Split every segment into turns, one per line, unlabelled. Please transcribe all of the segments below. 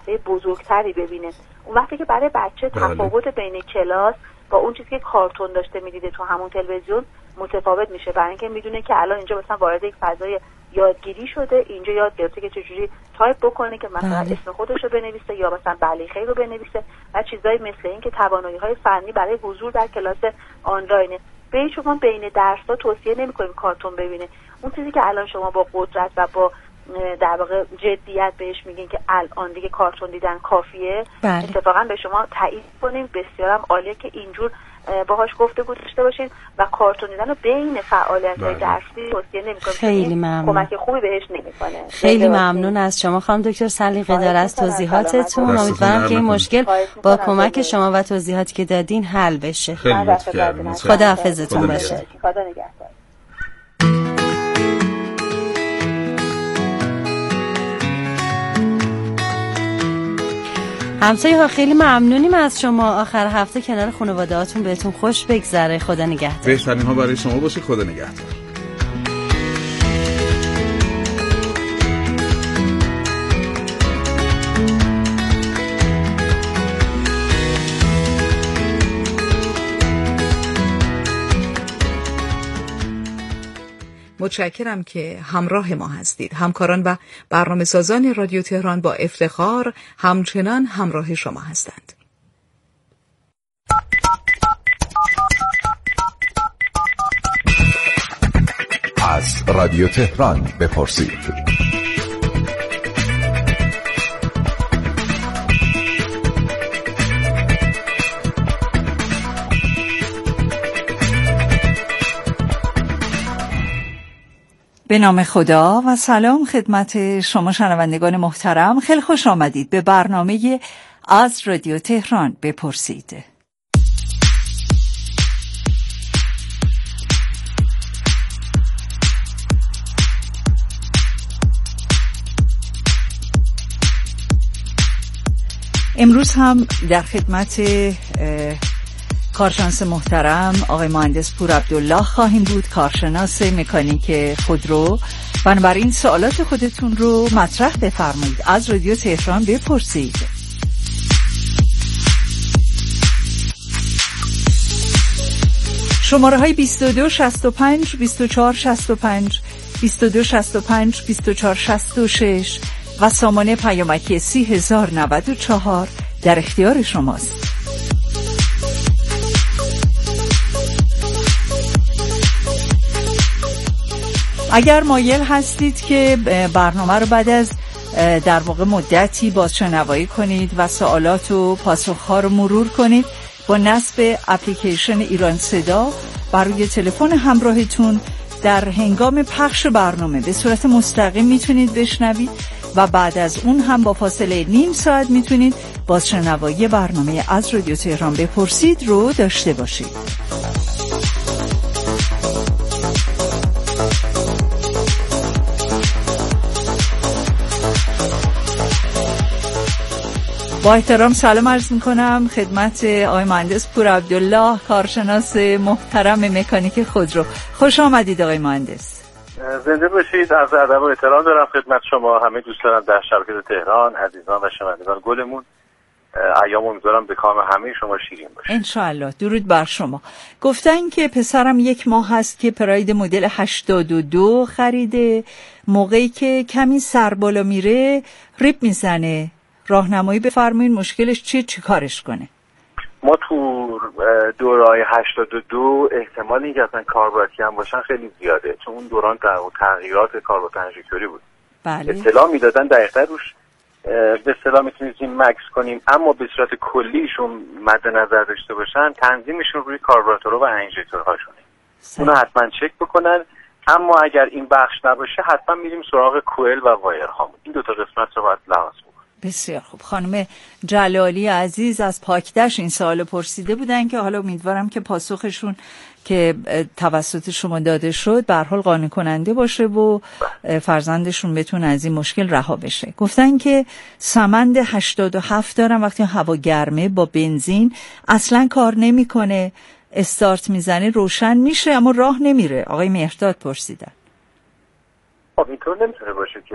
بزرگتری ببینه. اون وقتی که برای بچه تفاوت بین کلاس با اون چیزی که کارتون داشته میدیده تو همون تلویزیون متفاوت میشه، برای اینکه میدونه که الان اینجا مثلا وارد یک فضای یادگیری شده، اینجا یاد گرفته که چجوری تایپ بکنه که مثلا اسم خودش رو بنویسه یا مثلا بله خیر رو بنویسه و چیزایی مثل این که توانایی‌های فنی برای حضور در کلاس آنلاینه. به هیچ عنوان بین درس‌ها توصیه نمی‌کنیم کارتون ببینه. اون چیزی که الان شما با قدرت و با در واقع جدیت بهش میگین که الان دیگه کارتون دیدن کافیه، اتفاقا به شما تایید کنیم بسیارم عالیه که اینجور باهاش گفتگو داشته باشین و کارتون دیدن رو بین فعالیت‌های درسی توصیه نمی‌کنیم.
خیلی ممنون.
کمک خوبی بهش نمی‌کنه.
خیلی ممنون از شما خانم دکتر سلیقه دار از توضیحاتتون. امیدوارم که این مشکل با کمک شما و توضیحاتی که دادین حل بشه. خدا حافظتون باشه.
خدا نگهدار.
همسایه‌ها خیلی ممنونیم از شما. آخر هفته کنار خانواده هاتون بهتون خوش بگذره. خدا نگهدار.
بهترین ها برای شما باشه. خدا نگهدار.
متشکرم که همراه ما هستید. همکاران و برنامه‌سازان رادیو تهران با افتخار همچنان همراه شما هستند.
از رادیو تهران بپرسید.
به نام خدا و سلام خدمت شما شنوندگان محترم. خیلی خوش آمدید به برنامه از رادیو تهران بپرسید. امروز هم در خدمت کارشناس محترم آقای مهندس پور عبدالله خواهیم بود، کارشناس مکانیک خودرو. بنابراین سوالات خودتون رو مطرح بفرمایید. از رادیو تهران بپرسید. شماره های 22 65 24 65 22 65 24 66 و سامانه پیامکی 30094 در اختیار شماست. اگر مایل هستید که برنامه رو بعد از در واقع مدتی بازشنوایی کنید و سوالات و پاسخها رو مرور کنید، با نصب اپلیکیشن ایران صدا بر روی تلفن همراهتون در هنگام پخش برنامه به صورت مستقیم میتونید بشنوید و بعد از اون هم با فاصله نیم ساعت میتونید بازشنوایی برنامه از رادیو تهران بپرسید رو داشته باشید. با احترام سلام عرض میکنم خدمت آقای مهندس پور عبدالله، کارشناس محترم مکانیک خودرو. خوش آمدید آقای مهندس.
زنده باشید. از ادب و احترام دارم خدمت شما، همه دوستان در شبکه تهران، عزیزان و شنوندگان گلمون. ایام امیدوارم به کام همه شما شیرین باشه
ان شاء الله. درود بر شما. گفتن که پسرم 1 ماه هست که پراید مدل 82 خریده، موقعی که کمی سر بالا میره ریپ میزنه. راهنمایی بفرمایید مشکلش چیه، چی کارش کنه؟
ما تو دوره‌های 82 احتمال اینکه اصلا کاربراتی هم باشن خیلی زیاده، چون اون دوران تغییرات کاربرات انژکتوری بود.
بله.
اطلاع میدادن دقیقاً روش به اصطلاح میتونیم مکس کنیم، اما به صورت کلیشون مد نظر داشته باشن تنظیمشون روی کاربراتورها و انژکتورهاشونه. اونو حتما چک بکنن. اما اگر این بخش نباشه حتما میریم سراغ کوئل و وایرهام. این 2 تا قسمت رو باید لحاظ کنیم.
بسیار خوب. خانم جلالی عزیز از پاکدشت این سوال پرسیده بودن که حالا امیدوارم که پاسخشون که توسط شما داده شد به هر حال قانع کننده باشه و فرزندشون بتونه از این مشکل رها بشه. گفتن که سمند 87 دارم، وقتی هوا گرمه با بنزین اصلا کار نمیکنه، استارت میزنه روشن میشه اما راه نمیره. آقای مهرداد پرسیدن.
خب اینطور نمیتونه باشه که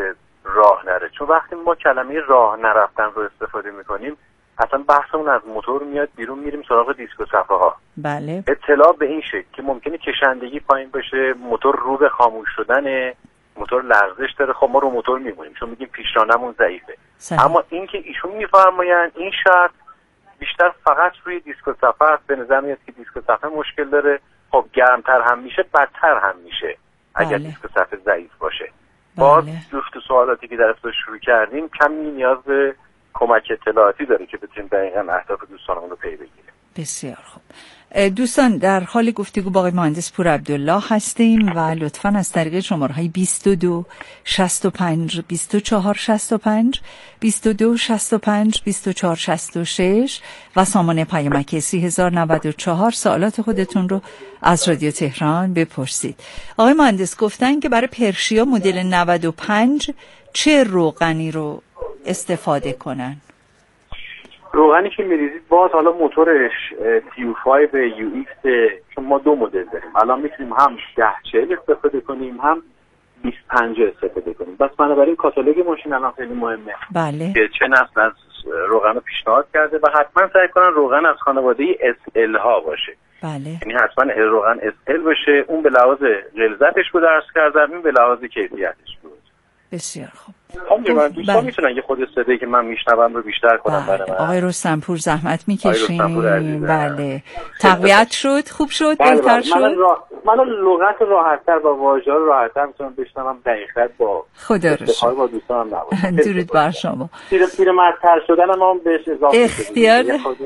راه نره. چون وقتی ما کلمه راه نرفتن رو استفاده میکنیم اصلا بحثمون از موتور میاد بیرون، میریم سراغ دیسک و صفحه ها.
بله.
اطلاع به این شکل که ممکنه کشندگی پایین باشه، موتور رو به خاموش شدنه، موتور لرزش داره، خب ما رو موتور میمونیم چون میگیم پیشرانمون ضعیفه. اما این که ایشون میفرمایند این شرط بیشتر فقط روی دیسک و صفحه است. به نظر میاد که دیسک و صفحه مشکل داره. خب گرمتر هم میشه، بدتر هم میشه اگر دیسک و صفحه ضعیف باشه. باز جفت سوالاتی که در ابتدا شروع کردیم کمی نیاز به کمک اطلاعاتی داره که بتونیم دقیقاً اهداف دوستانمون رو پی بگیریم.
بسیار خوب. دوستان در حال گفتگو با آقای مهندس پور عبدالله هستیم و لطفاً از طریق شماره‌های 22 65 24 65 22 65 24 66 و سامانه پیامک 3094 سوالات خودتون رو از رادیو تهران بپرسید. آقای مهندس گفتن که برای پرشیا مدل 95 چه روغنی رو استفاده کنن؟
روغنی که میریزید باز حالا موتورش TU5 UX، چون ما دو مدل داریم الان میتونیم هم 1040 استفاده کنیم هم 2050 استفاده کنیم. بس بنابراین کاتالوگ ماشین الان خیلی مهمه.
بله.
که چه نسل از روغن رو پیشنهاد کرده و حتما سعی کنن روغن از خانواده SL ها باشه.
بله.
یعنی حتما روغن SL باشه. اون به لحاظ غلظتش بود عرض کردم، این به لحاظ کیفیتش بود.
بسیار خوب.
دوستان میتونن یه خود صدایی که من میشنوم رو بیشتر کنم برای من.
آقای رستمپور زحمت میکشین. بله. تقویت شد، خوب شد، بهتر شد.
من لغت راحت‌تر و واژه‌ها رو راحت‌تر میتونم بشنوم، دقیق‌تر با
خدا رو شکر.
با دوستانم نباشم.
درود بر شما.
پیرمردتر شدنم هم بهش اضافه
اختیار.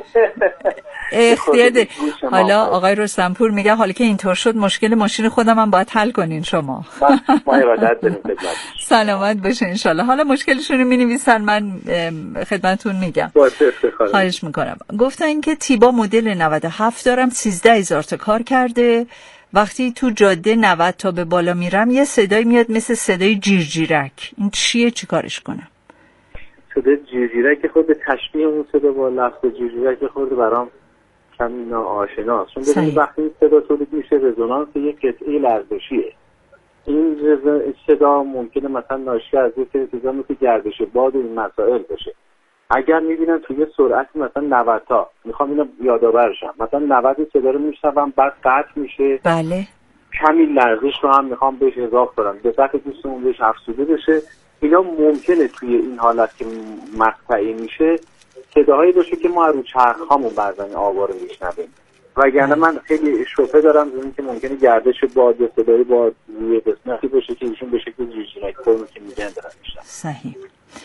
حالا آقای رستمپور میگه حالا که اینطور شد مشکل ماشین خودم هم باید حل کنین شما.
ما ارادت داریم خدمت.
سلامت باشه ان شاءالله. حالا مشکلشون رو می‌نویسن من خدمتتون میگم. خواهش میکنم. گفتن که تیبا مدل 97 دارم 13000 تا کار کرده. وقتی تو جاده 90 تا به بالا میرم یه صدایی میاد مثل صدای جیرجیرک. این چیه، چی کارش کنم؟
صدای جیرجیرک خود به تشبیه اون صدا با لفظ جیرجیرک خود برام کمی ناآشناست. چون ببینید وقتی این صدا تولید میشه رزونانس یک قطعه لرزشیه. این صدا ممکنه مثلا ناشی از یه سری چیزا مثل گردش باد و این مسائل باشه. اگر میبینن توی سرعت مثلا 90 تا میخوام اینو یادآورشم، مثلا 90 صدا رو میشنوم بعد قطع میشه.
بله.
کمی لرزش رو هم میخوام بهش اضافه کنم، دقت دوستمون بهش افزوده بشه. اینا ممکنه توی این حالت که مقطعی میشه صداهایی باشه که ما رو چرخامون بعضی آوا رو میشنویم. وگرنه من خیلی شبهه دارم از اینکه ممکنه گردش باد یا صدای باد روی قسمتی باشه که ایشون به شکل جیرجیرک فرمی که میگن دارن میشن.
صحیح.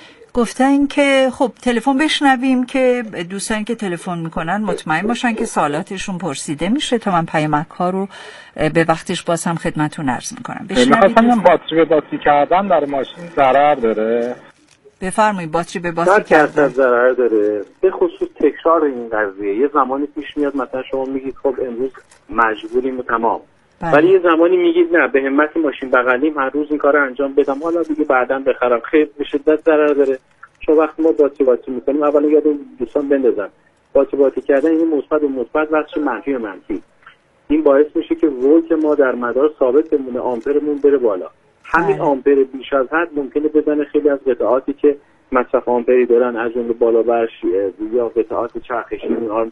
گفتن که خب تلفن بشنویم که دوستان که تلفن میکنن مطمئن باشن که سوالاتشون پرسیده میشه تا من پیامک ها رو به وقتش باز هم خدمتتون عرض میکنم.
بشنوید. باتری به باتری کردن در ماشین ضرر داره؟
بفرمایید. باتری به باتری کردن
ضرر داره، به خصوص تکرار این قضیه. یه زمانی پیش میاد مثلا شما میگید خب امروز مجبوریم و تمام، ولی یه زمانی میگید نه به همت ماشین بغلیم هر روز این کارو انجام بدم، حالا دیگه بعداً بخرم. خیلی به شدت ضرر داره. چون وقتی ما باتری میکنیم اولا یاد دوستان بندازن باتری کردن این مثبت و مثبت وقتش منفی و منفی. این باعث میشه که ولت ما در مدار ثابت بمونه، آمپرمون بره بالا. همین آمپر بیش از حد ممکنه بزنه خیلی از قطعاتی که مصرف آمپری دارن از جمله بالا برش یا قطعات چرخشی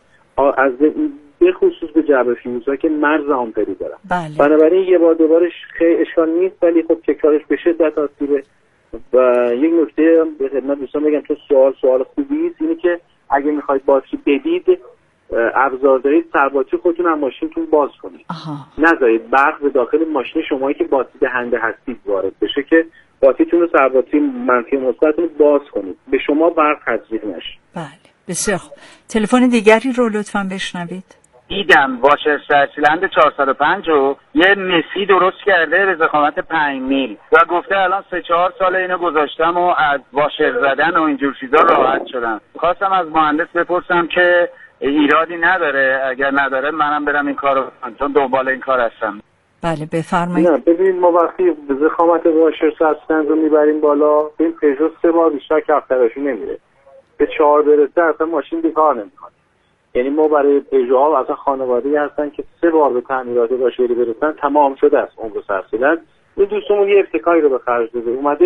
از به خصوص به جعبه فیوزها که مرز آمپری دارن. بنابراین یه بار دوبارش خیلی اشکال نیست، ولی خب تکرارش به شدت آسیبه. و یک نکته به خدمت دوستان بگم تو سوال خوبی است، اینه که اگه میخواید باتری بدید ابزار دارید سرباتری خودتون هم ماشینتون باز کنید. نذارید برق به داخل ماشین شمایی که باتری دهنده هستید وارد بشه که باتریتون رو سرباتری منفی مثبتتون رو باز کنید، به شما برق تزریق نشه.
بله بسیار خوب. تلفن دیگری رو لطفاً بشنوید.
دیدم واشر سرچلند 405 رو یه مسی درست کرده به ضخامت 5 میل و گفته الان 3-4 سال اینو گذاشتم و از واشر زدن و اینجور چیزا راحت شدم. خواستم از مهندس بپرسم که ایرادی نداره، اگر نداره منم برم این کارو کنم چون دنبال این کار هستم.
بله بفرمایید.
نه ببینید ما وقتی ضخامت واشر سرچلند رو میبریم بالا، این پژو 3 بار بیشتر کفترشون نمیره. به 4 برسه اصلا ماشین بیکار نمیکنه. یعنی ما برای پژوها و اصلا خانواده‌ای هستن که 3 بار به تعمیرات واشری برسن تمام شده است عمر سرسیلند. این دوستمون یه ابتکاری رو به خرج داده، اومده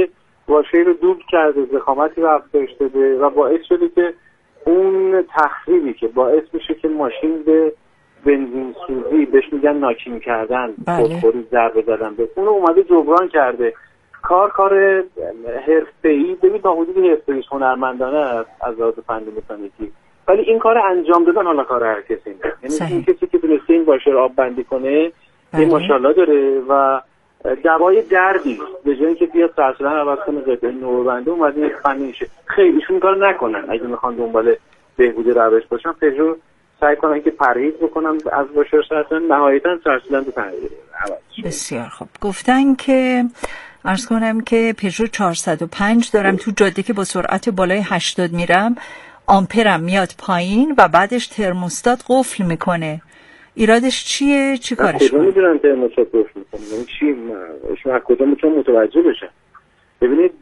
واشه رو دوبل کرده، ضخامتی رو افزایش داده و باعث شده که اون تخریبی که باعث میشه که ماشین به بنزین سوزی، بهش میگن ناکینگ کردن، خودخوری، ضربه زدن، به اون اومده جبران کرده. کار حرفه‌ای، ببین تا حدودی حرفه‌ای هنرمندانه است از لحاظ فنی مکانیکی، ولی این کار انجام دادن حالا کار هر کسی نیست. یعنی این کسی که تونسته این واشه رو آب بندی کنه این ماشاءالله داره و دوای دردی به جای اینکه بیاد سرسلن عوض کنه قطعه نوربنده اومده یک فنی میشه. خیلی ایشون کار نکنن اگه میخوان دنبال بهبود روش باشن، پژو سعی کنن که پرهیز بکنن از واشه سرسلن، نهایتا سرسلن تو تغییر عوض.
بسیار خوب. گفتن که عرض کنم که پژو 405 دارم، تو جاده که با سرعت بالای 80 میرم آمپرم میاد پایین و بعدش ترموستات قفل میکنه. ایرادش چیه؟ چی کارش
کنه؟ میدونن ترموستات قفل میکنه یعنی چی؟ شما از کجا میتونم متوجه بشن؟ ببینید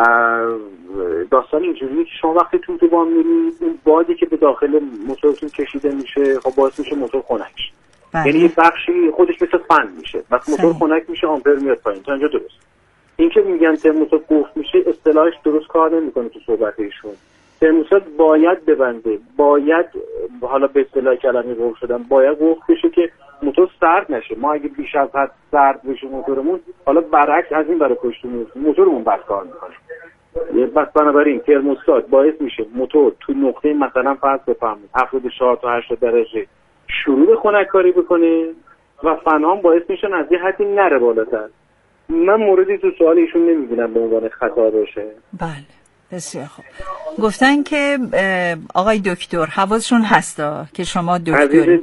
داستان اینجوریه که شما وقتی تو بام میرید، این بادی که به داخل موتورتون کشیده میشه خب باعث میشه موتور خنک. یعنی یه بخشی خودش مثل فن میشه، وقتی موتور خنک میشه آمپر میاد پایین. تا اینجا درست. این که میگن ترموستات قفل میشه اصطلاحش درست کار نمیکنه تو صحبت ایشون. ترموستات باید ببنده، باید حالا به اصطلاح کلمه قفل شدن باید قفل بشه که موتور سرد نشه. ما اگه بیش از حد سرد بشه موتورمون، حالا برعکس از این برای پشت موتورمون بد کار میکنه. بس بنابراین ترموستات باعث میشه موتور تو نقطه مثلا فرض بفرمایید 74 تا 80 درجه شروع به خنک‌کاری بکنه و فن‌ها باعث میشن از یه حدی نره بالاتر. من موردی تو سوال ایشون نمیبینم به عنوان خطا باشه.
بله بسیار خوب. گفتن که آقای دکتر حواسشون هستا که شما دکتری.
عزیز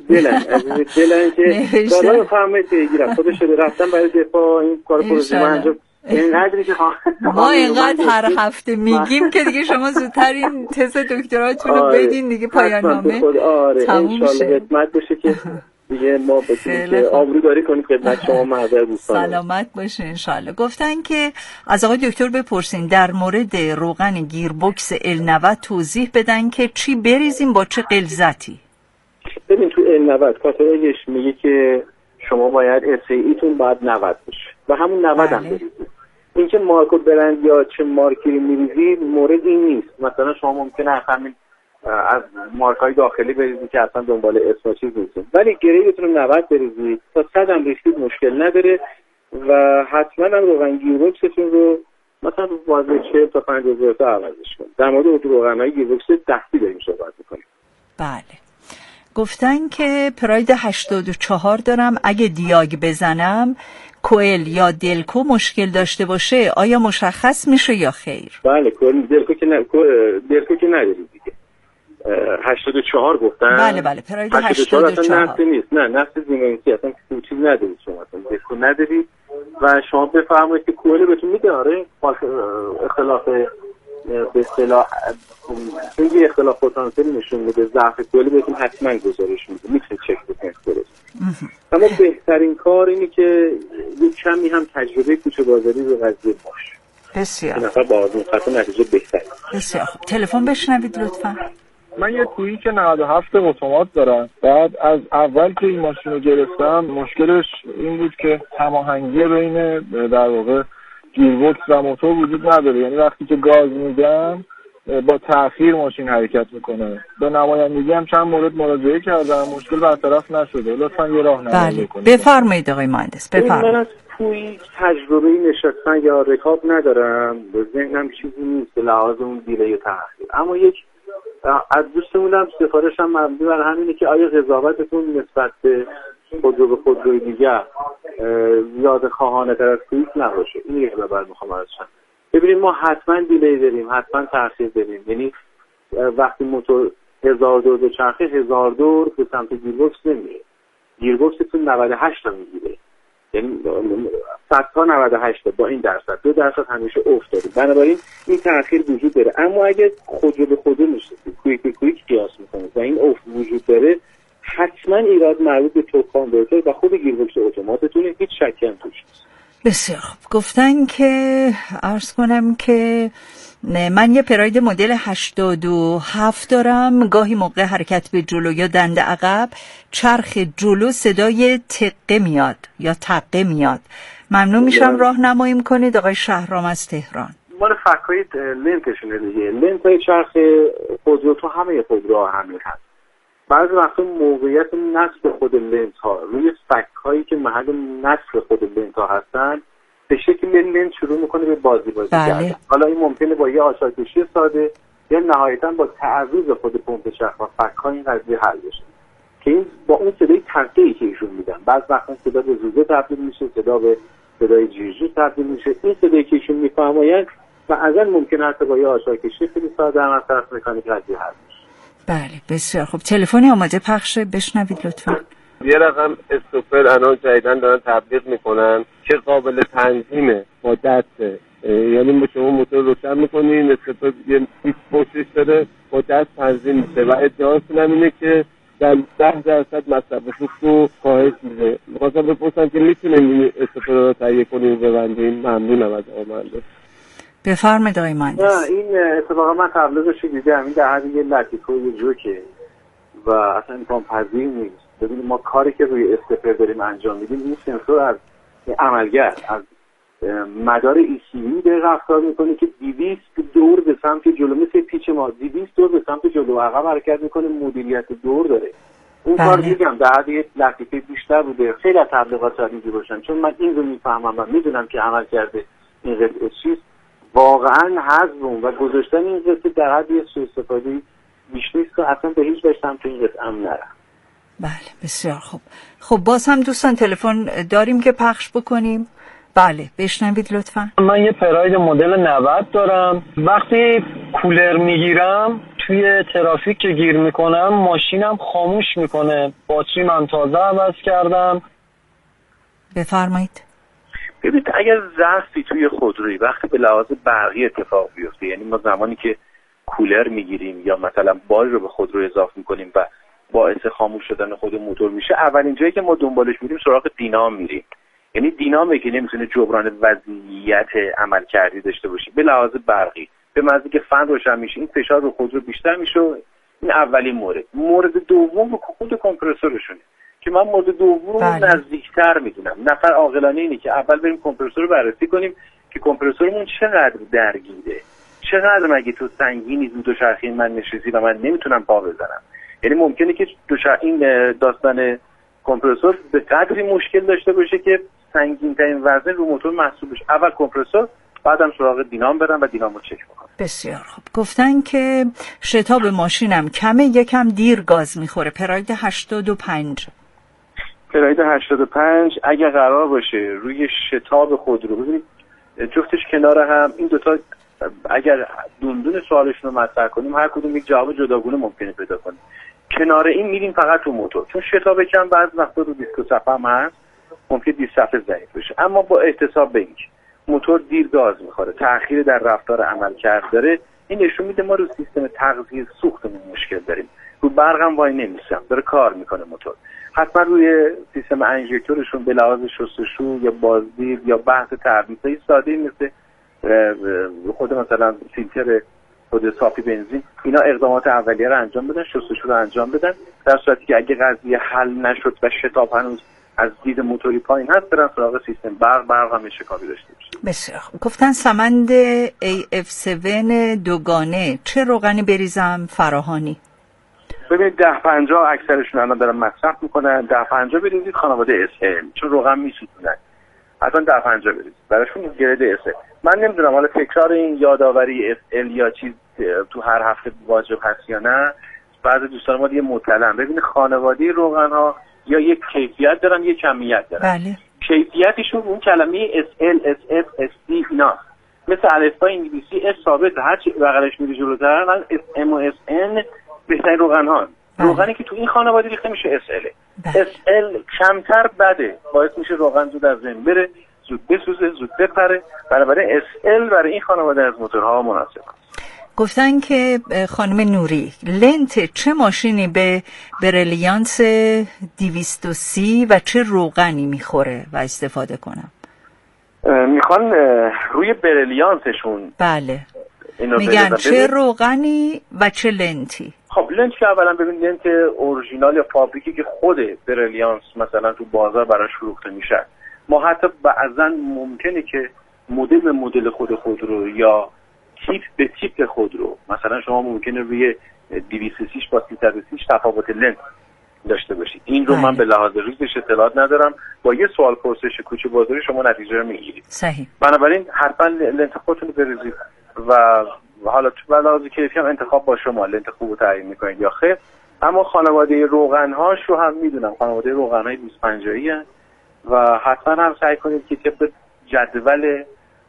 دلن که دارم فهمت بگیرم خودش رفتم برای دفاع این کار پروژه انجام. اینقدری که
ما اینقدر هر هفته میگیم که دیگه شما زودتر این تز دکتراتون رو بدین دیگه، پایان نامه تموم شه.
خدمت بشه که دیگه ما بتونیم که آبروداری کنیم خدمت شما محضر دوستان.
سلامت باشه انشالله. گفتن که از آقای دکتر بپرسین در مورد روغن گیربکس L90 توضیح بدن که چی بریزیم با چه غلظتی.
ببین تو L90 کاتالوگش میگه که شما باید SAE تون باید 90 بشه و همون 90 هم بریزید. این که مارک و برند یا چه مارکی میریزید مورد این نیست. مثلا شما ممکنه همین از مارکای داخلی بریزید که اصلا دنبال اسم چیز نیست، ولی گریدتون 90 بریزید تا 100 هم ریختید مشکل نداره و حتما هم روغن گیربکستون رو مثلا واسه 40 تا 50,000 تا عوضش کنید. در مورد روغنای گیربکس دستی داریم صحبت می‌کنیم.
بله. گفتن که پراید 84 دارم، اگه دیاگ بزنم کوئل یا دلکو مشکل داشته باشه آیا مشخص میشه یا خیر؟
بله کوئل دلکو که ندارید دیگه. 84 گفتن.
بله پراید 84
اصلا نفت نیست. نه نفت زیمنسی اصلا چیز ندارید شما، اصلا دلکو ندارید و شما بفرمایید که کوئل بهتون میده. آره اختلاف به اصطلاح این اختلاف پتانسیل نشون میده، ضعف کوئل بهتون حتما گزارش میده، میتونید چک بکنید درست. اما بهترین کار اینه که یک کمی هم تجربه کوچه بازاری به قضیه باشه.
بسیار
مثلا با آزمون خط نتیجه بهتره.
بسیار خوب. تلفن بشنوید لطفا.
من یه کویک 97 اتومات دارم. بعد از اول که این ماشین رو گرفتم مشکلش این بود که هماهنگی بین در واقع گیربکس و موتور وجود نداره. یعنی وقتی که گاز میدم با تأخیر ماشین حرکت میکنه. به نمایندگی هم چند مورد مراجعه کردم، مشکل برطرف نشده. لطفاً یه راهنمایی کنید.
بفرمایید آقای مهندس بفرمایید.
من از کویک تجربه نشستن یا رکاب ندارم، به ذهنم چیزی نیست به لحاظ اون دیلی و تأخیر. اما یک از دوستمونم سفارشم مبنی بر همینه که آیا قضاوتتون نسبت به خودروی دیگر زیاد خواهانه تر از کویک نباشه. این یک ببر میخوام ازشم. ببینید ما حتما دیلی داریم، حتما تأخیر داریم. یعنی وقتی موتور 1000 دور به چرخه 1000 دور به سمت گیربکس نمیره. گیربکستون 98 تا میگیره. یعنی 100 تا 98 با این درصد 2% همیشه افت داره. بنابراین این تأخیر وجود داره. اما اگه خودرو به خودرو نشستید کویک به کویک قیاس میکنید و این افت وجود داره، حتما ایراد مربوط به توک کانورتر و خود گیربکس اتوماتتونه، هیچ شکی هم توش نیست.
بسیار خوب. گفتن که عرض کنم که من یه پراید مدل 87 دارم، گاهی موقع حرکت به جلو یا دنده عقب چرخ جلو صدای تقه میاد یا تقه میاد. ممنون میشم راهنمایی کنید آقای شهرام از تهران.
مال فک‌های لنتشونه دیگه. لنت‌های چرخ خودرو تو همه خودروها همین هست. بعضی وقتا موقعیت نصب خود لنت‌ها روی فک‌هایی که محل نصب خود لنت‌ها هستن به شکل لنت شروع میکنه به بازی کردن. حالا این ممکنه با یه آشارکشی ساده یا نهایتاً با تعرض خود پمپ چرخ و فک‌ها این قضیه حل بشه. که این با اون صدای تقطیعی که ایشون میدن، بعض وقتا صدا به زوزه تبدیل میشه، صدا به صدای جیرجیر تبدیل میشه. این صدایی که ایشون میفرمایند و ازن ممکنه حتی با یه آشارکشی خیلی ساده هم از طرف مکانیک قضیه حل بشه.
بله بسیار خوب. تلفنی آماده پخشه، بشنوید لطفا.
یه رقم استوپر الان جدیدن دارن تبلیغ میکنن که قابل تنظیمه با دسته، یعنی شما موتور روشن میکنین، استوپر یه پیچ پشتش داره با دست تنظیم میشه و ادعاشون هم اینه که در 10% مصرف سوخت رو کاهش میده. میخواستم بپرسم که میتونیم این استوپر رو تهیه کنیم و ببندیم؟ ممنونم از آقای مهندس.
بفرمایید آقای مهندس.
نه این اتفاقا من تبلیغش دیدم، این در حد یه لطیفه و یه جوکه و اصلا امکان پذیر نیست. ببینید ما کاری که روی استوپر داریم انجام میدیم، این سنسور از عملگر از مدار ECU به رفتار میکنه که 200 دور به سمت جلو، مثل پیچ ما 200 دور به سمت جلو و عقب حرکت میکنه، مدیریت دور داره. اون کار میگم در حد یه لطیفه بیشتر بوده. خیلی از تبلیغات شاید اینجوری باشن، چون من این رو میفهمم و میدونم که عمل کرده این قطعه چیست، واقعا حذف و گذاشتن این قطعه در حد یه سوء استفاده بیش نیست که اصلا به هیچ وجه سمت این قطعه هم نرم.
بله بسیار خوب. خب باز هم دوستان تلفن داریم که پخش بکنیم. بله بشنوید لطفا.
من یه پراید مدل 90 دارم. وقتی کولر میگیرم توی ترافیک که گیر میکنم ماشینم خاموش میکنه. باتریم هم تازه عوض کردم.
بفرمایید.
ببینید اگر ضعفی توی خودروی وقتی به لحاظ برقی اتفاق بیفته، یعنی ما زمانی که کولر میگیریم یا مثلا باری رو به خودرو اضافه میکنیم و باعث خاموش شدن خود موتور میشه، اولین جایی که ما دنبالش میریم سراغ دینام میریم. یعنی دینامی که نمیتونه جبران وضعیت عمل کردی داشته باشه به لحاظ برقی، به معنی که فن روشن میشه، این فشار رو خودرو بیشتر میشه. این اولین مورد دوم رو خود کمپرسورشونه که من مورد دوم نزدیکتر میدونم. نفر عاقلانه اینه که اول بریم کمپرسور رو بررسی کنیم که کمپرسورمون چقدر درگیره، چقدر مگه تو سنگینی دوچرخه من نشستی و من نمیتونم پا بزنم. یعنی ممکنه که این داستان کمپرسور به قدری مشکل داشته باشه که سنگین‌ترین وزن رو موتور محسوب بشه. اول کمپرسور، بعدم سراغ دینام برم و دینامو چک بکنم.
بسیار خوب. گفتن که شتاب ماشینم کمه، یکم دیر گاز میخوره. پراید 85.
پراید 85 اگر قرار باشه روی شتاب خودرو، ببینید جفتش کنار هم این دوتا اگر دون سوالشون رو مطرح کنیم هر کدوم یک جواب جداگونه ممکنه پیدا کنیم. کنار این میریم فقط تو موتور، چون شتاب کم بعض وقتا رو دیسک و صفحه هم هست، ممکن دیسک صفحه ضعیف بشه. اما با احتساب به اینکه موتور دیر گاز میخوره، تأخیر در رفتار عمل کرد داره، این نشون میده ما رو سیستم تغذیه سوختمون مشکل داریم. رو برق هم وای نمیسم، داره کار میکنه موتور. حتما روی سیستم انژکتورشون به لحاظ شستشو یا بازدید یا بحث تعویضای ساده مثل خود مثلا فیلتر خود صافی بنزین، اینا اقدامات اولیه رو انجام بدن، شستشو رو انجام بدن. در صورتی که اگه قضیه حل نشد و شتاب هنوز از دید موتوری پایین هست، برن سراغ سیستم برق هم شکافی داشته باشه.
بسیار خوب. گفتن سمند AF7 دوگانه چه روغنی بریزم فراهانی؟
ببینید 10-50 اکثرشون الان دارن مصرف میکنن. 10-50 بریزید خانواده SL، چون روغن میسوزونن. حتما 10-50 بریزید براشون گرید SL. من نمیدونم حالا تکرار این یادآوری SL یا چیز تو هر هفته واجب هست یا نه. بعضی دوستان ما یه مطلعن. ببینید خانواده روغن ها یا یک کیفیت دارن یک کمیت دارن.
بله.
کیفیتشون اون کلمه SL SF SD اینا مثل الفبای انگلیسی S ثابته، هر چی بغلش میره جلوتر من SM و SN بهترین روغن ها. روغنی که تو این خانواده ریخته میشه SL. SL کمتر بده، باعث میشه روغن زود از بین بره، زود بسوزه، زود بپره. بنابراین SL برای این خانواده از موتورها مناسب است.
گفتن که خانم نوری لنت چه ماشینی به برلیانس 230 و چه روغنی میخوره و استفاده کنم؟
میخوان روی برلیانسشون
بله میگن چه روغنی و چه لنتی.
خب لنت که اولا ببین لنت اورژینال یا فابریکی که خود برلیانس مثلا تو بازار براش فروخته میشه. ما حتی بعضا ممکنه که مدل خود رو یا تیپ به تیپ خودرو، مثلا شما ممکنه روی 230 با 330 تفاوت لنز داشته باشید. این رو من به لحاظ ریزش اطلاعات ندارم، با یه سوال پرسش کوچه بازاری شما نتیجه رو میگیرید.
صحیح.
بنابراین حتما لنز خودتون بریزید و حالا تو لحاظ کیفی هم انتخاب با شما، لنز خوب رو تعیین میکنید یا خیر. اما خانواده روغن‌هاش رو هم میدونم، خانواده روغن‌های 250ی هست و حتما هم سعی کنید که طبق جدول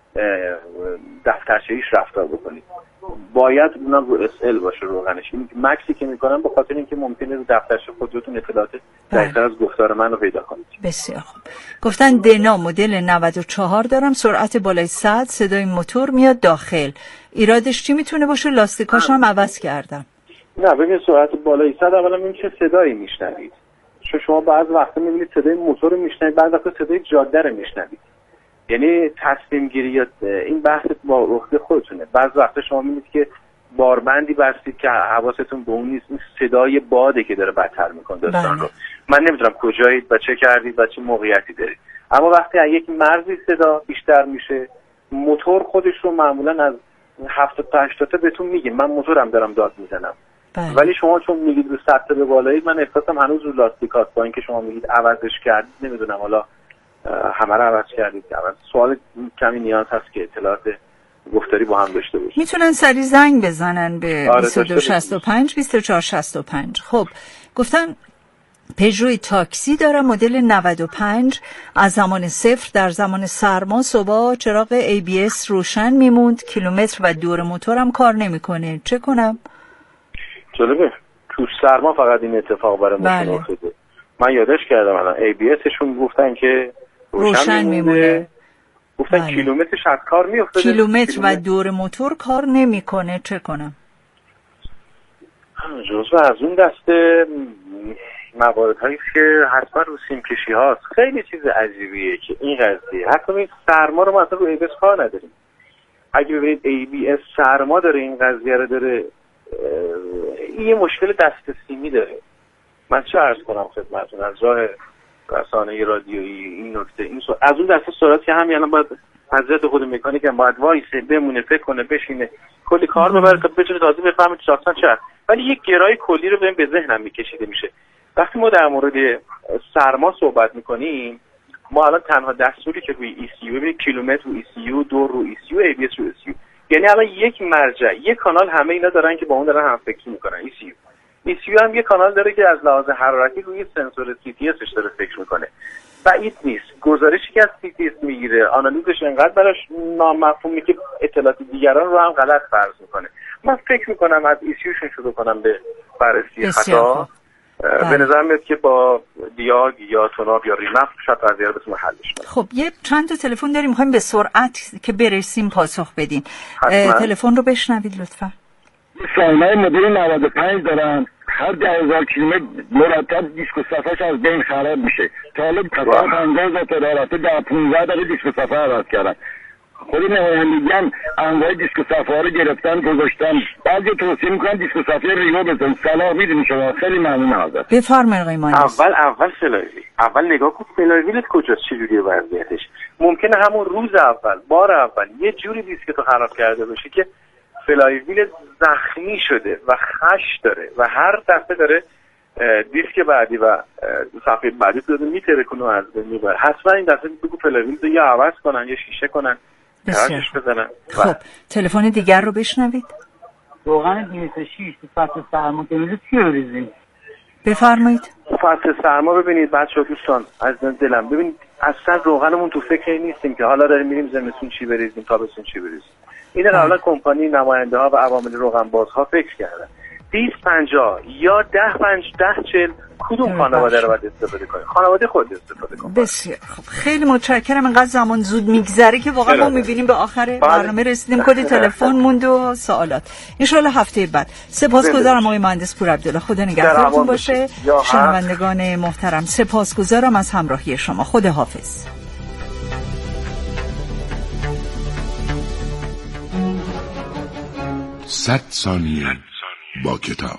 دفترچه‌ایش رفتار بکنید. باید اونم رو SL باشه روغنش. این مکسی که میکنم به خاطر اینکه ممکنه رو دفترچه خودتون اطلاعات دقیق‌تر از گفتار من رو پیدا کنید.
بسیار خوب. گفتن دنا مدل 94 دارم، سرعت بالای 100، صدای موتور میاد داخل. ایرادش چی میتونه باشه؟ لاستیکاش هم عوض کردم.
نه ببین سرعت بالای 100 اولا این چه صدایی میشنوید. شما بعضی وقتا میبینید صدای موتور رو میشنوید، بعضی وقتا صدای جاده رو میشنوید. یعنی تصمیم گیری این بحث با عهده خودتونه. بعضی وقتا شما میبینید که باربندی بستید که حواستون به اون نیست، این صدای باده که داره بدتر میکنه داستان رو. من نمیدونم کجایید و چه کردید و چه موقعیتی دارید، اما وقتی از یک مرزی صدا بیشتر میشه، موتور خودش رو معمولا از 70 تا 80 تا بهتون میگه من موتورم دارم داد میزنم. ولی شما چون میگید رو 100 تا به بالایی، من احساسم هنوز رو لاستیکات، با اینکه شما میگید عوضش کردید، نمیدونم حالا همه رو عوض کردید. سوال کمی نیاز هست که اطلاعات گفتاری با هم داشته باشید.
میتونن سری زنگ بزنن به 2265 2465. خب گفتن پژو تاکسی دارم مدل 95، از زمان صفر در زمان سرما صبح چراغ ABS روشن میموند، کیلومتر و دور موتورم کار نمیکنه، چه کنم؟
جالبه، تو سرما فقط این اتفاق برای ماشین افتاده. من یادش کردم الان ABSشون گفتن که روشن میمونه. گفتن کیلومترش از کار میافتاده،
کیلومتر و دور موتور کار نمیکنه، چه کنم؟
جزو از اون دسته موارد هایی که حتما رو سیمکشی هاست. خیلی چیز عجیبیه که این قضیه، حتی این سرما رو مثلا رو ABS کار نداریم. اگه ببینید ABS سرما داره این قضیه رو داره، این یه مشکل دست سیمی داره. من چه عرض کنم خدمتتون از راه رسانه رادیویی این نکته، این از اون دسته سرعت که همین الان باید حضرت خود مکانیک هم باید وایسه بمونه، فکر کنه، بشینه، کلی کار ببره تا بتونه تازه بفهمه داستان چه هست. ولی یک گرای کلی رو به ذهنم میکشیده میشه. وقتی ما در مورد سرما صحبت میکنیم، ما الان تنها دستوری که روی ECU ببینید کیلومتر رو ECU، دور رو ECU، ABS رو ECU، یعنی الان یک مرجع، یک کانال همه اینا دارن که با اون دارن هم فکر میکنن. ECU هم یک کانال داره که از لحاظ حرارتی روی سنسور CTSش داره فکر میکنه. بعید نیست گزارشی که از CTS میگیره آنالیزش انقدر براش نامفهومه که اطلاعات دیگران رو هم غلط فرض میکنه. من فکر میکنم از ECUشون شروع کنم به بررسی خطا. به نظر میاد که با دیاگ یا توناب یا ریمپ شاید قضیه رو بتونیم حلش کنیم.
خب یه چند تا تلفن داریم، میخوایم به سرعت که برسیم پاسخ بدیم. تلفن رو بشنوید لطفا.
سایمای مدل 95 دارن، هر 10,000 کیلومتر مرتب دیسک و صفحه‌اش از بین خراب میشه. تا حالا تقریبا 50,000 تا رفته در 15 دقیقه دیسک و صفحه عوض کردن. خود نمایندگان انواع دیسک و صفحه رو گرفتن گذاشتن، بعضی توصیه میکنن دیسک و صفحه ریو بزن. صلاح میدونی شما، خیلی ممنون ازت.
بفرمایید آقای مهندس.
اول فلایویل، اول نگاه کن فلایویلت کجاست، چه جوریه وضعیتش. ممکنه همون روز اول، بار اول یه جوری دیسک تو خراب کرده باشه که فلایویل زخمی شده و خش داره و هر دفعه داره دیسک بعدی و صفحه بعدی رو میترکونه و از بین میبره. حتما این دفعه بگو فلایویل رو یا عوض کنن یا شیشه کنن، درجش بزنن.
خب تلفن دیگر رو بشنوید.
روغن 206 فصل سرما که میشه چی رو ریزیم؟
بفرمایید.
فصل سرما ببینید بچه‌ها دوستان از دلم ببینید، اصلا روغنمون تو فکر نیستیم که حالا داریم میریم زمستون چی بریزیم، تابستون چی بریزیم. این حالا کمپانی، نماینده ها و عوامل روغنبازها فکر کردن 20-50 یا 10-40 کدوم خانواده رو باید استفاده کنه؟ خانواده خود استفاده کنه.
بسیار خب، خیلی متشکرم. اینقدر زمان زود میگذره که واقعا ما میبینیم به آخر برنامه رسیدیم. کلی تلفن موند و سوالات. ان شاءالله هفته بعد. سپاسگزارم آقای مهندس پور عبدالله، خدا نگهدارتون باشه. شنوندگان محترم سپاسگزارم از همراهی شما. خدا حافظ.
100 ثانیه با کتاب.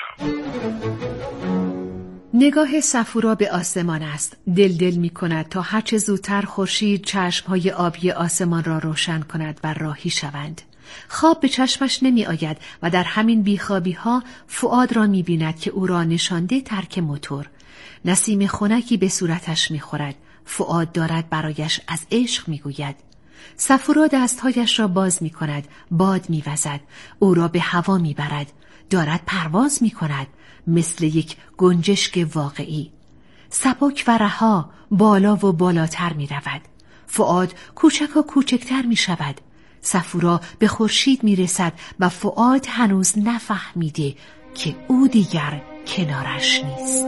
نگاه صفورا به آسمان است. دل می کند تا هرچه زودتر خورشید چشمهای آبی آسمان را روشن کند و راهی شوند. خواب به چشمش نمی آید و در همین بیخوابی ها فؤاد را می بیند که او را نشانده ترک موتور. نسیم خنکی به صورتش می خورد. فؤاد دارد برایش از عشق می گوید. صفورا دستهایش را باز می کند، باد می وزد، او را به هوا می برد، دارد پرواز می کند، مثل یک گنجشک واقعی. سبک و رها بالا و بالاتر می رود. فؤاد کوچک و کوچکتر می شود. صفورا به خورشید می رسد و فؤاد هنوز نفهمیده که او دیگر کنارش نیست.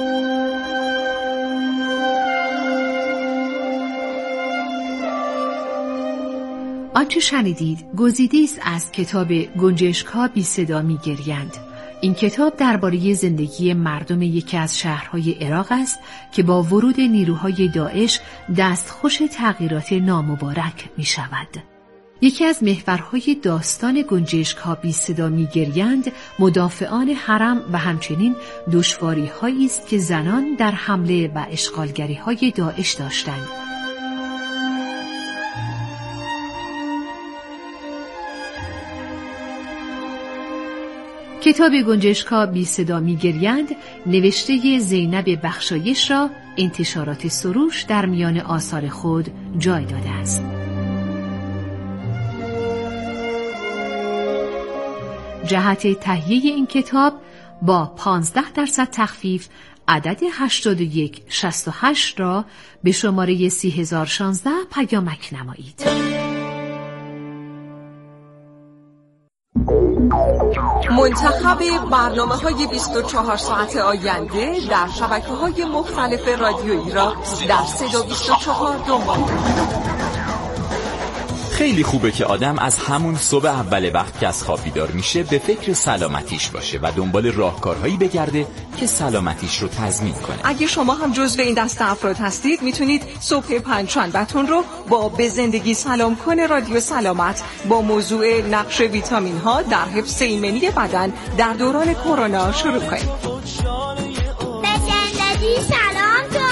آنچه شنیدید گزیده است از کتاب گنجشک‌ها بی صدا می‌گریند. این کتاب درباره زندگی مردم یکی از شهرهای عراق است که با ورود نیروهای داعش دستخوش تغییرات نامبارک می‌شود. یکی از محورهای داستان گنجشک‌ها بی صدا می‌گریند مدافعان حرم و همچنین دشواری‌هایی است که زنان در حمله و اشغالگری‌های داعش داشتند. کتاب گنجشک‌ها بی صدا می‌گریند نوشته زینب بخشایش را انتشارات سروش در میان آثار خود جای داده است. جهت تهیه این کتاب با 15% تخفیف عدد 8168 را به شماره 30016 پیامک نمایید.
منتخب برنامه‌های 24 ساعت آینده در شبکه‌های مختلف رادیویی را در صدا 24 دنبال کنید.
خیلی خوبه که آدم از همون صبح اول وقت که از خواب بیدار میشه به فکر سلامتیش باشه و دنبال راهکارهایی بگرده که سلامتیش رو تضمین کنه.
اگه شما هم جزو این دسته افراد هستید میتونید صبح پنجشنبه‌تون رو با به زندگی سلام کن رادیو سلامت با موضوع نقش ویتامین ها در حفظ ایمنی بدن در دوران کرونا شروع کنید.
به زندگی سلام کن.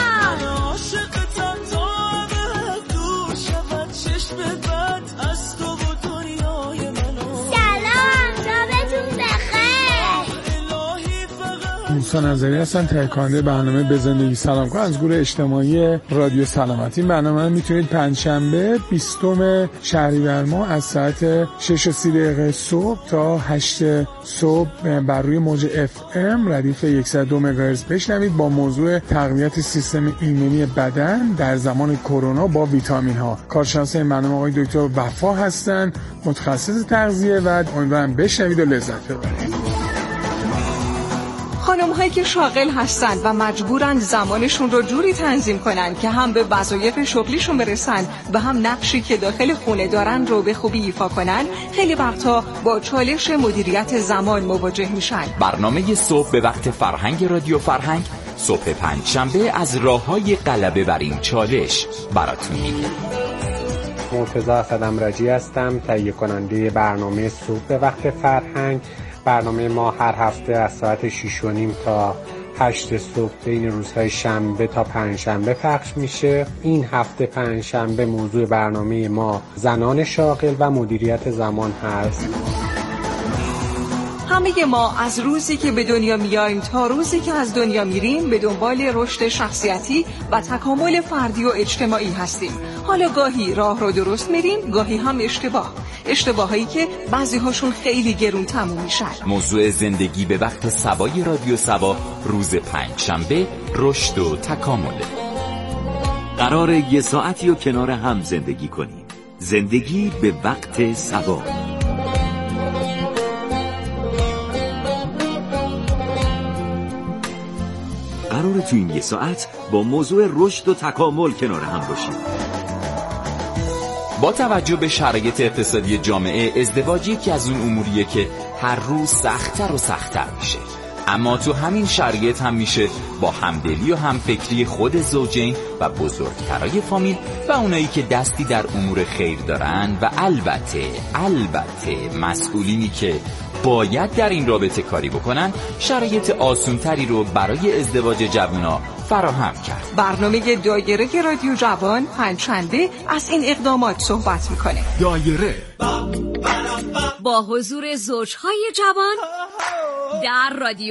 موسی نظری هستن، تهیه کننده برنامه به زندگی سلام کن از گروه اجتماعی رادیو سلامت. این برنامه رو میتونید پنجشنبه 20 شهریور ماه از ساعت 6:30 صبح تا 8 صبح بر روی موج FM ردیف 102 مگاهرتز بشنوید با موضوع تقویت سیستم ایمنی بدن در زمان کرونا با ویتامین ها. کارشناس این برنامه آقای دکتر وفا هستن، متخصص تغذیه و امیدوارم بشنوید و لذت ببرید.
خانم هایی که شاغل هستند و مجبورند زمانشون رو جوری تنظیم کنن که هم به وظایف شغلیشون برسن و هم نقشی که داخل خونه دارن رو به خوبی ایفا کنن، خیلی وقتا با چالش مدیریت زمان مواجه میشن.
برنامه صبح به وقت فرهنگ رادیو فرهنگ صبح پنجشنبه از راههای غلبه بر این چالش براتون میگه.
مرتضی اسدامرجی هستم، تهیه کننده برنامه صبح به وقت فرهنگ. برنامه ما هر هفته از ساعت 6:30 تا 8 صبح بین روزهای شنبه تا پنجشنبه پخش میشه. این هفته پنجشنبه موضوع برنامه ما زنان شاغل و مدیریت زمان هست.
همه ما از روزی که به دنیا میاییم تا روزی که از دنیا میریم به دنبال رشد شخصیتی و تکامل فردی و اجتماعی هستیم. حالا گاهی راه رو درست میریم، گاهی هم اشتباهایی که بعضی هاشون خیلی گرون تموم میشن.
موضوع زندگی به وقت سبای رادیو سبا روز پنجشنبه رشد و تکامله.
قرار یه ساعتی رو کنار هم زندگی کنیم. زندگی به وقت سبا. قراره تو این یه ساعت با موضوع رشد و تکامل کنار هم باشیم.
با توجه به شرایط اقتصادی جامعه، ازدواج یکی از اون اموریه که هر روز سخت‌تر و سخت‌تر میشه. اما تو همین شرایط هم میشه با همدلی و همفکری خود زوجین و بزرگترای فامیل و اونایی که دستی در امور خیر دارن و البته مسئولینی که باید در این رابطه کاری بکنن، شرایط آسونتری رو برای ازدواج جوونا فراهم کرد.
برنامه دایره رادیو جوان پنجشنبه از این اقدامات صحبت میکنه.
دایره
با حضور زوجهای جوان در رادیو